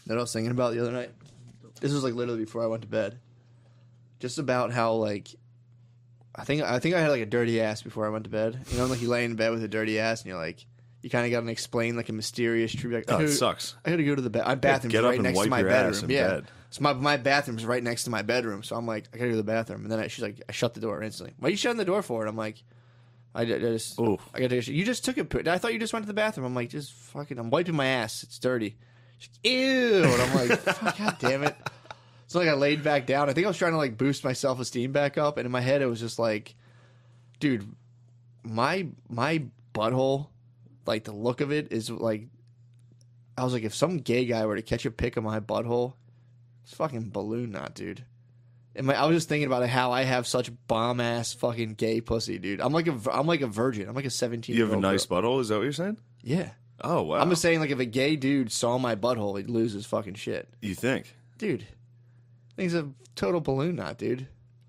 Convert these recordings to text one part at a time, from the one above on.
that I was thinking about the other night? This was like literally before I went to bed. Just about how like I think I had like a dirty ass before I went to bed. You know, like you lay in bed with a dirty ass and you're like, you kind of got to explain like a mysterious truth. Like, Oh, it sucks. I got to go to the bed. My bathroom's get up right and next wipe to my your ass bedroom. in Yeah. bed. So my bathroom's right next to my bedroom. So I'm like, I got to go to the bathroom. And then she's like, I shut the door instantly. Why are you shutting the door for? And I'm like, I just, Ooh. I got to. You just took it. I thought you just went to the bathroom. I'm like, just fucking. I'm wiping my ass. It's dirty. She's like, ew. And I'm like, fuck, God damn it. So like I laid back down. I think I was trying to like boost my self esteem back up, and in my head it was just like, dude, my butthole, like the look of it is like, I was like, if some gay guy were to catch a pic of my butthole, it's fucking balloon knot, dude. And I was just thinking about how I have such bomb ass fucking gay pussy, dude. I'm like a virgin. I'm like a 17. You have a nice butthole? Is that what you're saying? Yeah. Oh, wow. I'm just saying, like, if a gay dude saw my butthole, he'd lose his fucking shit. You think? Dude, thing's a total balloon knot, dude.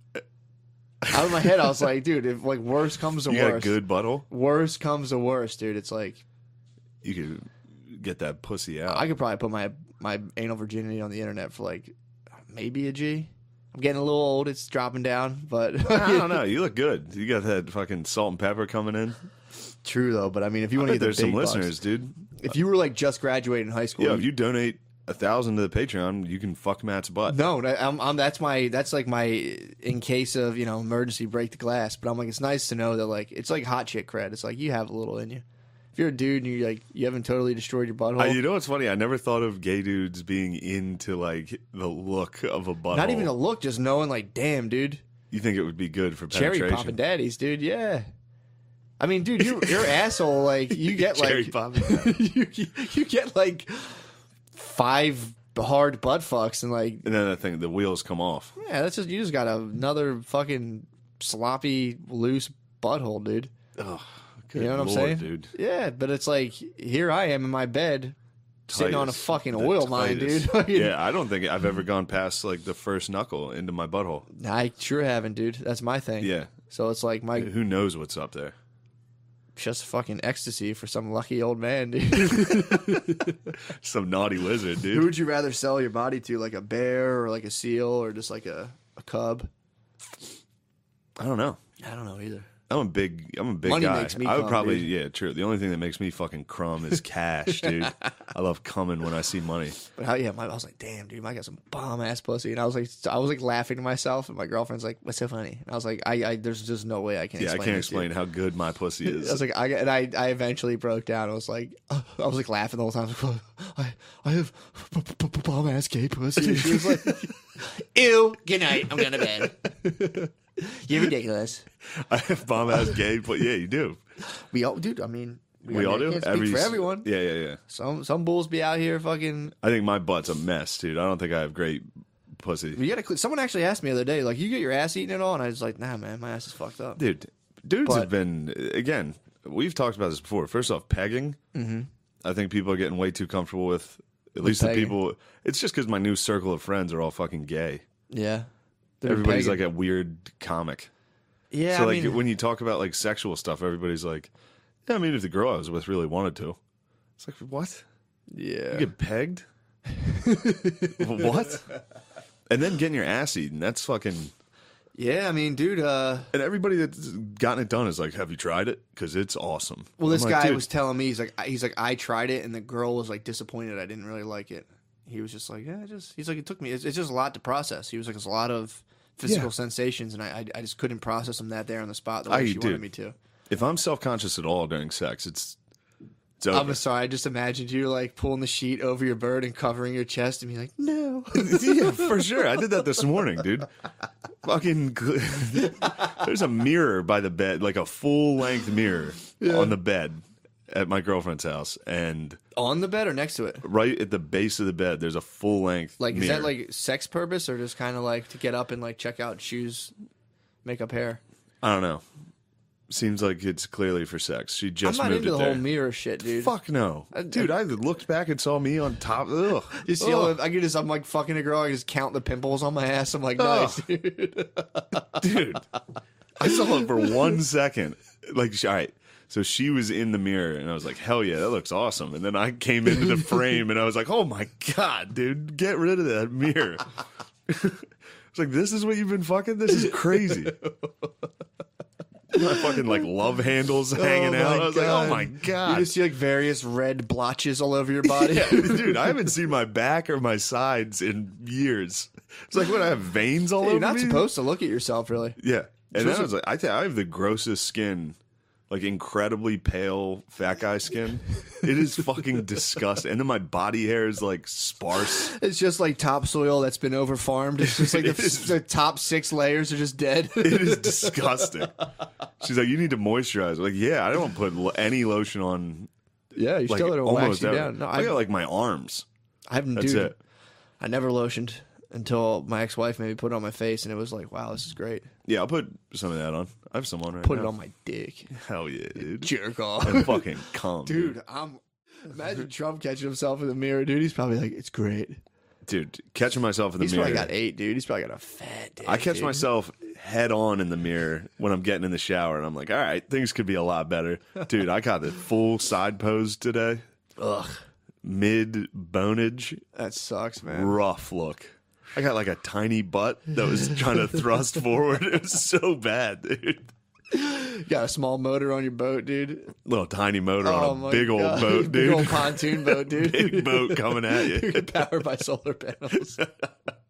Out of my head, I was like, dude, if like worst comes to You got a worst, good butthole? worst comes to worst, dude. It's like You could get that pussy out. I could probably put my anal virginity on the internet for like maybe a G. I'm getting a little old; it's dropping down, but I don't know. You look good. You got that fucking salt and pepper coming in. True though. But I mean, if you want to get the There's big some bucks, listeners, dude. if you were like just graduating high school, Yeah, if you donate 1,000 to the Patreon, you can fuck Matt's butt. no, that's like my in case of emergency break the glass. But I'm like, it's nice to know that like it's like hot chick cred. It's like you have a little in you. If you're a dude and you haven't totally destroyed your butthole, You know what's funny? I never thought of gay dudes being into like the look of a butthole. not even a look, just knowing like, damn, dude, You think it would be good for cherry penetration? popping daddies, dude. Yeah, I mean, dude, your asshole, like you get Cherry like popping. you get like 5 hard butt fucks and like And then that thing, the wheels come off. yeah, you just got another fucking sloppy loose butthole, dude. Ugh, You know what I'm Lord, saying? dude? Yeah, but it's like here I am in my bed sitting on a Titus. fucking The oil mine, Titus. dude. Yeah, I don't think I've ever gone past like the first knuckle into my butthole. I sure haven't, dude. That's my thing. Yeah. So it's like Who knows what's up there? just fucking ecstasy for some lucky old man, dude. Some naughty lizard, Who dude. would you rather sell your body to, like a bear or like a seal or just like a cub? I don't know. I don't know either. I'm a big Money guy. makes me I would cum, probably, dude. yeah, true. The only thing that makes me fucking crumb is cash, dude. I love coming when I see money. But I was like, damn, dude, I got some bomb ass pussy, and I was like laughing to myself, and my girlfriend's like, what's so funny? And I was like, there's just no way I can. Yeah, I explain can't this to you. explain how good my pussy is. I was like, I eventually broke down. I was like laughing the whole time. I was like, I have bomb ass gay pussy. And she was like, ew, good night. I'm going to bed. You're ridiculous. I have bomb ass gay, but yeah, you do. We all, dude. I mean, We all do. Can't speak for everyone. Yeah. Some bulls be out here fucking. I think my butt's a mess, dude. I don't think I have great pussy. You gotta. Someone actually asked me the other day, like, you get your ass eaten at all? And I was like, nah, man, my ass is fucked up. Dude, dudes But- have been, again, we've talked about this before. First off, pegging. Mm-hmm. I think people are getting way too comfortable with, at least the pegging. people. It's just because my new circle of friends are all fucking gay. Yeah. Everybody's pegging. like a weird comic. Yeah. So I like mean, when you talk about like sexual stuff, everybody's like, yeah, I mean, if the girl I was with really wanted to. It's like, what? yeah. You get pegged? What? And then getting your ass eaten. That's fucking... Yeah, I mean, dude. And everybody that's gotten it done is like, have you tried it? Because it's awesome. Well, this I'm like, guy dude, was telling me, he's like, I tried it, and the girl was like disappointed. I didn't really like it. He was just like, yeah, he's like, it took me. It's just a lot to process. He was like, it's a lot of physical sensations, and I just couldn't process them that there on the spot the way she wanted me to. If I'm self-conscious at all during sex, it's over. I'm sorry. I just imagined you like pulling the sheet over your bird and covering your chest and being like, no. Yeah, for sure. I did that this morning, dude. Fucking, there's a mirror by the bed, like a full-length mirror on the bed at my girlfriend's house, and On the bed or next to it? right at the base of the bed, there's a full-length Like, mirror. is that like sex purpose or just kind of like to get up and like check out shoes, makeup, hair? I don't know. Seems like it's clearly for sex. She I'm just not moved into it the there. whole mirror shit, dude. Fuck no, dude! I looked back and saw me on top. Ugh. You see, Ugh. I'm like fucking a girl. I just count the pimples on my ass. I'm like, nice, dude. Dude, I saw it for 1 second. Like, all right. So she was in the mirror, and I was like, hell yeah, that looks awesome. And then I came into the frame, and I was like, oh my God, dude, get rid of that mirror. It's like, this is what you've been fucking? This is crazy. My fucking like love handles hanging out. I was like, oh my God. You just see like various red blotches all over your body. Yeah, dude, I haven't seen my back or my sides in years. It's like, what, I have veins all over me? You're not supposed to look at yourself, really. Yeah. And then I was like, I have the grossest skin. Like incredibly pale fat guy skin. It is fucking disgusting. And then my body hair is like sparse. It's just like topsoil that's been over farmed. It's just like the top 6 layers are just dead. It is disgusting. She's like, you need to moisturize. I'm like, yeah, I don't put any lotion on. Yeah, you like, still gotta wax you ever. down. No, I got like my arms. I haven't. That's Dude, it. I never lotioned until my ex-wife made me put it on my face, and it was like, wow, this is great. Yeah, I'll put some of that on. I have some on right Put now. it on my dick. Hell yeah, dude. Jerk off. And fucking cum. Dude, imagine Trump catching himself in the mirror, dude. He's probably like, it's great. Dude, catching myself in the He's mirror. probably got 8, dude. He's probably got a fat dick. I catch dude. myself head on in the mirror when I'm getting in the shower, and I'm like, all right, things could be a lot better. Dude, I got the full side pose today. Ugh. Mid bonage. That sucks, man. Rough look. I got like a tiny butt that was trying to thrust forward. It was so bad, dude. You got a small motor on your boat, dude. Little tiny motor Oh on a my big old God. boat, dude. Big old pontoon boat, dude. Big boat coming at you. Powered by solar panels.